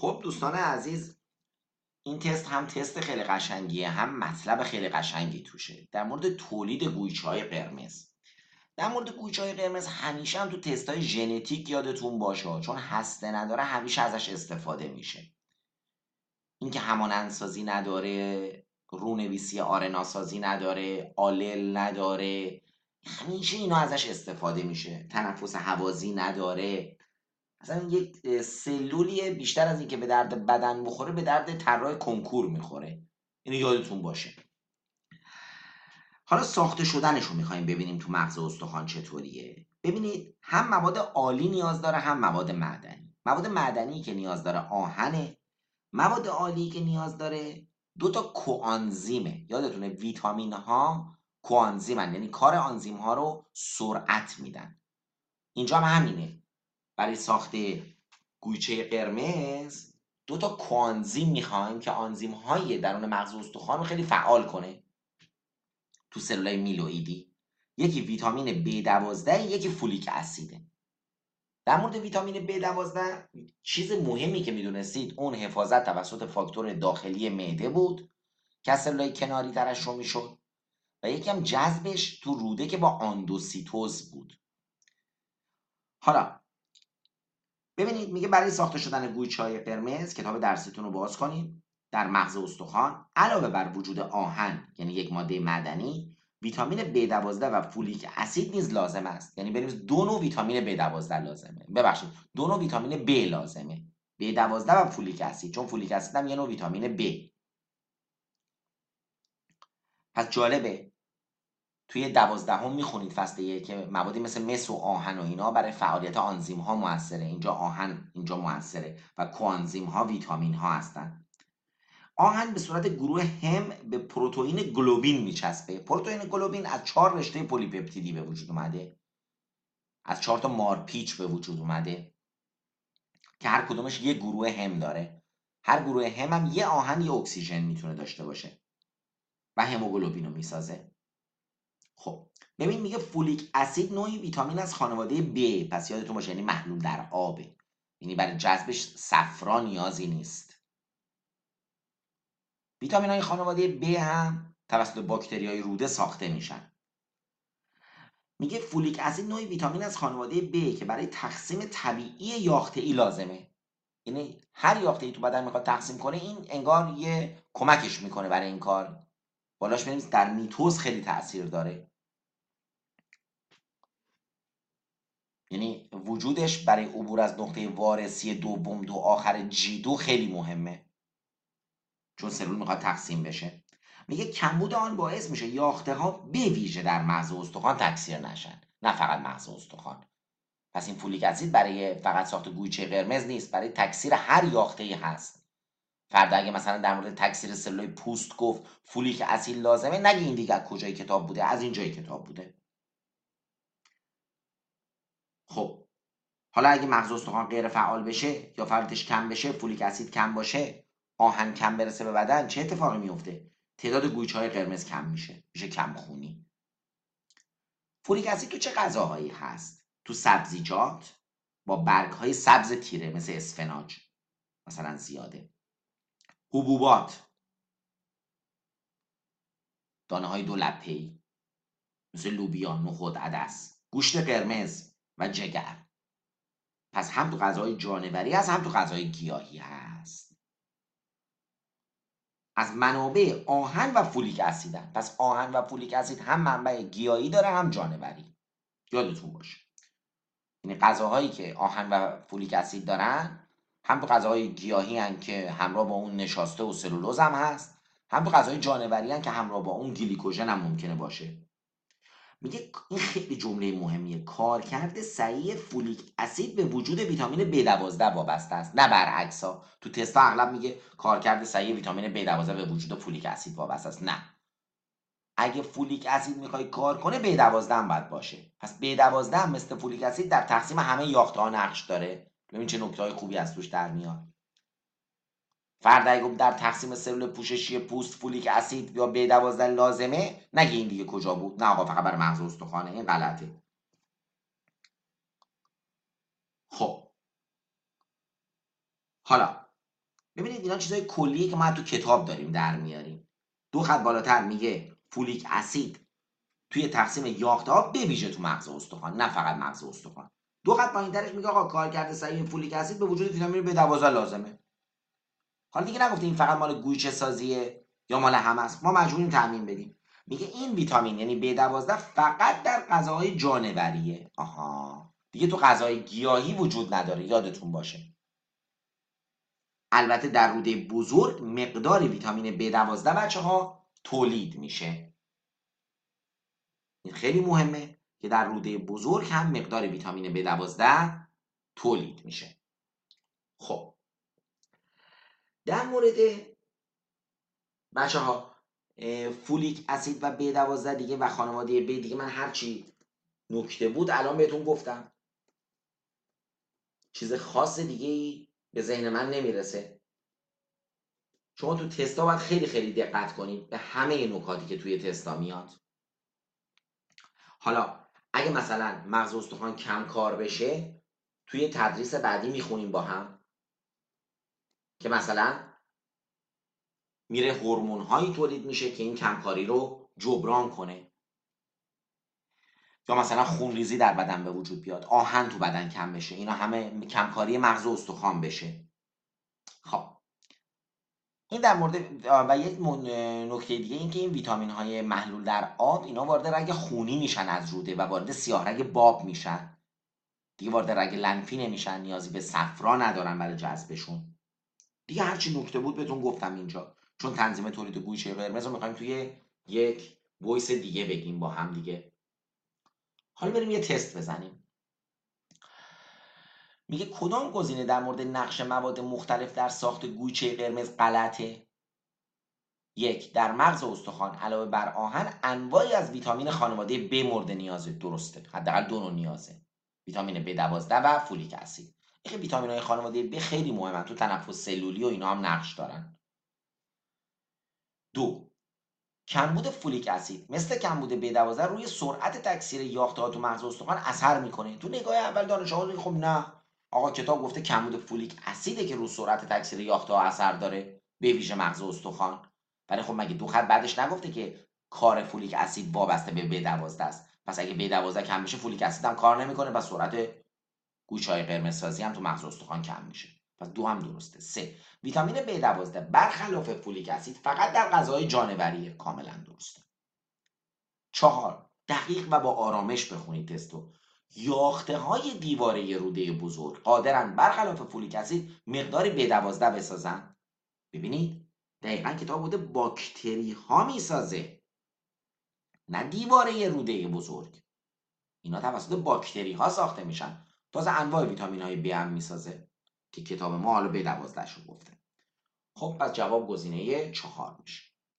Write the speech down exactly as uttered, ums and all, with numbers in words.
خب دوستان عزیز، این تست هم تست خیلی قشنگیه، هم مطلب خیلی قشنگی توشه در مورد تولید گویچه‌های قرمز. در مورد گویچه‌های قرمز همیشه هم تو تست‌های ژنتیک یادتون باشه، چون هسته نداره همیشه ازش استفاده میشه. اینکه همانندسازی نداره، رونویسی آرنا سازی نداره، آلل نداره، همیشه اینا ازش استفاده میشه. تنفس هوازی نداره. مثلا یک سلولیه بیشتر از اینکه به درد بدن بخوره به درد طراح کنکور میخوره. اینو یادتون باشه. حالا ساخته شدنش رو میخوایم ببینیم تو مغز استخوان چطوریه. ببینید، هم مواد عالی نیاز داره هم مواد معدنی. مواد معدنی که نیاز داره آهنه. مواد عالی که نیاز داره دو تا کوآنزیمه. یادتونه ویتامین ها کوآنزیمن، یعنی کار آنزیم ها رو سرعت میدن. اینجا هم همینه. برای ساخت گویچه قرمز دو تا کوآنزیم میخوایم که آنزیم های درون مغز استخوان رو خیلی فعال کنه تو سلولای میلوئیدی. یکی ویتامین بی دوازده، یکی فولیک اسیده. در مورد ویتامین بی دوازده چیز مهمی که میدونستید اون حفاظت توسط فاکتور داخلی معده بود که از سلولای کناری ترشح میشد، و یکی هم جذبش تو روده که با آندوسیتوز بود. حالا ببینید، میگه برای ساخته شدن گویچه‌های قرمز، کتاب درستون رو باز کنید، در مغز استخوان علاوه بر وجود آهن، یعنی یک ماده معدنی، ویتامین بی دوازده و فولیک اسید نیز لازم است. یعنی بریم دو نوع ویتامین بی دوازده لازمه. ببخشید، دو نوع ویتامین B لازمه. بی دوازده و فولیک اسید، چون فولیک اسید هم یه نوع ویتامین B. پس جالبه توی دوازدهم میخونید فصل یک که موادی مثل مس و آهن و اینا برای فعالیت آنزیم ها موثره. اینجا آهن اینجا موثره و کوآنزیم ها ویتامین ها هستن. آهن به صورت گروه هم به پروتئین گلوبین میچسبه. پروتئین گلوبین از چهار رشته پلیپپتیدی به وجود اومده، از چهار تا مارپیچ به وجود اومده که هر کدومش یه گروه هم داره. هر گروه هم هم یه آهن یه اکسیژن میتونه داشته باشه و هموگلوبین رو میسازه. خب ببین، میگه فولیک اسید نوعی ویتامین از خانواده B، پس یادتون باشه یعنی محلول در آبه، یعنی برای جذبش صفرا نیازی نیست. ویتامین های خانواده B هم توسط باکتری های روده ساخته میشن. میگه فولیک اسید نوعی ویتامین از خانواده B که برای تقسیم طبیعی یاقه ای لازمه. یعنی هر یاقه ای تو بدن میخواد تقسیم کنه، این انگار یه کمکش میکنه برای این کار. بالاش می‌نویسه در میتوز خیلی تاثیر داره. یعنی وجودش برای عبور از نقطه وارسی دوم دو آخر جی دو خیلی مهمه، چون سلول میخواد تقسیم بشه. میگه کمبود آن باعث میشه یاخته ها به ویژه در مغز استخوان تکثیر نشن، نه فقط مغز استخوان. پس این فولیک اسید برای فقط ساخت گویچه قرمز نیست، برای تکثیر هر یاخته ای هست. فردا اگه مثلا در مورد تکثیر سلولای پوست گفت فولیک اسید لازمه، نگی این دیگه از کجای کتاب بوده، از اینجای کتاب بوده. خب حالا اگه مغز استخوان غیر فعال بشه یا فعالیتش کم بشه، فولیک اسید کم باشه، آهن کم برسه به بدن، چه اتفاقی میفته؟ تعداد گویچه‌های قرمز کم میشه، میشه کم خونی. فولیک اسید تو چه غذاهایی هست؟ تو سبزیجات با برگ‌های سبز تیره مثل اسفناج مثلا زیاده. حبوبات، دانه‌های دو لپه‌ای مثل لوبیا، نخود، عدس، گوشت قرمز و جگر. پس هم تو غذاهای جانوری هست هم تو غذاهای گیاهی هست. از منابع آهن و فولیک اسیدن. پس آهن و فولیک اسید هم منبع گیاهی داره هم جانوری، یادتون باشه. یعنی غذاهایی که آهن و فولیک اسید دارن هم تو غذاهای گیاهی هن که همراه با اون نشاسته و سلولوز هم هست، هم تو غذاهای جانوری هن که همراه با اون گلیکوژن هم ممکنه باشه. میگه این خیلی جمله مهمیه، کارکرد صحیح فولیک اسید به وجود ویتامین بی دوازده وابسته است، نه برعکس ها. تو تستا اغلب میگه کارکرد صحیح ویتامین بی دوازده به وجود فولیک اسید وابسته است. نه، اگه فولیک اسید میخوای کار کنه بی دوازده هم باید باشه. پس بی دوازده هم مثل فولیک اسید در تقسیم همه یاخته ها نقش داره. ببین چه نکته های خوبی از توش در میاد. فرد اگه گفت در تقسیم سلول پوششی پوست فولیک اسید یا بی دوازده لازمه، نگه این دیگه کجا بود، نه آقا فقط برای مغز استخوانه، این غلطه. خب حالا ببینید اینا چیزای کلیه که ما تو کتاب داریم در میاریم. دو خط بالاتر میگه فولیک اسید توی تقسیم یافته‌ها به ویژه تو مغز استخوان، نه فقط مغز استخوان. دو خط پایینترش میگه آقا کارکرد صحیح فولیک اسید به وجود ویتامین بی دوازده لازمه. حالا دیگه نگفته این فقط مال گویچه سازیه یا مال همه است، ما مجبوریم تامین بدیم. میگه این ویتامین یعنی بی دوازده فقط در غذاهای جانوریه. آها، دیگه تو غذای گیاهی وجود نداره، یادتون باشه. البته در روده بزرگ مقدار ویتامین بی دوازده بچه ها تولید میشه. این خیلی مهمه که در روده بزرگ هم مقدار ویتامین بی دوازده تولید میشه. خب در مورد بچه ها فولیک اسید و بی دوازده دیگه و خانواده بی دیگه من هرچی نکته بود الان بهتون گفتم. چیز خاص دیگه ای به ذهن من نمیرسه. شما تو تستا باید خیلی خیلی دقت کنید به همه نکاتی که توی تستا میاد. حالا اگه مثلا مغز استخوان کم کار بشه توی تدریس بعدی میخونیم با هم که مثلا میره هورمون هایی تولید میشه که این کمکاری رو جبران کنه، یا مثلا خونریزی در بدن به وجود بیاد، آهن تو بدن کم بشه، اینا همه کمکاری مغز استخوان بشه. خب این در مورد و یک نکته دیگه این که این ویتامین های محلول در آب اینا وارد رگ خونی میشن از روده و وارد سیاه رگ باب میشن، دیگه وارد رگ لنفی نمیشن، نیازی به صفرا ندارن برای جذبشون. دیگه هرچی نکته بود بهتون گفتم اینجا، چون تنظیم تولید گویچه قرمز رو میخوایم توی یک وایس دیگه بگیم با هم دیگه. حالا بریم یه تست بزنیم. میگه کدام گزینه در مورد نقش مواد مختلف در ساخت گویچه قرمز غلطه؟ یک، در مغز استخوان علاوه بر آهن انواعی از ویتامین خانواده ب مورد نیازه. درسته، حداقل دو نوع نیازه، ویتامین بی دوازده و فولیک اسید. این ویتامین های خانواده ب خیلی مهمن، تو تنفس سلولی و اینا هم نقش دارن. دو، کمبود فولیک اسید مثل کمبود بی دوازده روی سرعت تکثیر یافته‌ها تو مغز استخوان اثر میکنه. تو نگاه اول دانش آموز خب نه آقا کتاب گفته کمبود فولیک اسیده که رو سرعت تکثیر یافته‌ها اثر داره به ویژه مغز استخوان. ولی خب مگه دو خط بعدش نگفته که کار فولیک اسید وابسته به بی دوازده است؟ پس اگه بی دوازده کم بشه فولیک اسید هم کار نمیکنه و سرعت گویچه‌های قرمزسازی هم تو مغز استخوان کم میشه. پس دو هم درسته. سه، ویتامین بی دوازده برخلاف فولیک اسید فقط در غذاهای جانوریه. کاملا درسته. چهار، دقیق و با آرامش بخونید تستو. یاخته های دیواره روده بزرگ قادرن برخلاف فولیک اسید مقدار بی دوازده بسازن. ببینید دقیقا کتاب بوده باکتری ها میسازه، نه دیواره روده بزرگ. اینا توسط باکتری ها ساخته میشن. تازه انواع ویتامین های بی هم میسازه که کتاب ما حالا بی دوازده شو گفته. خب پس جواب گزینه چهار میشه.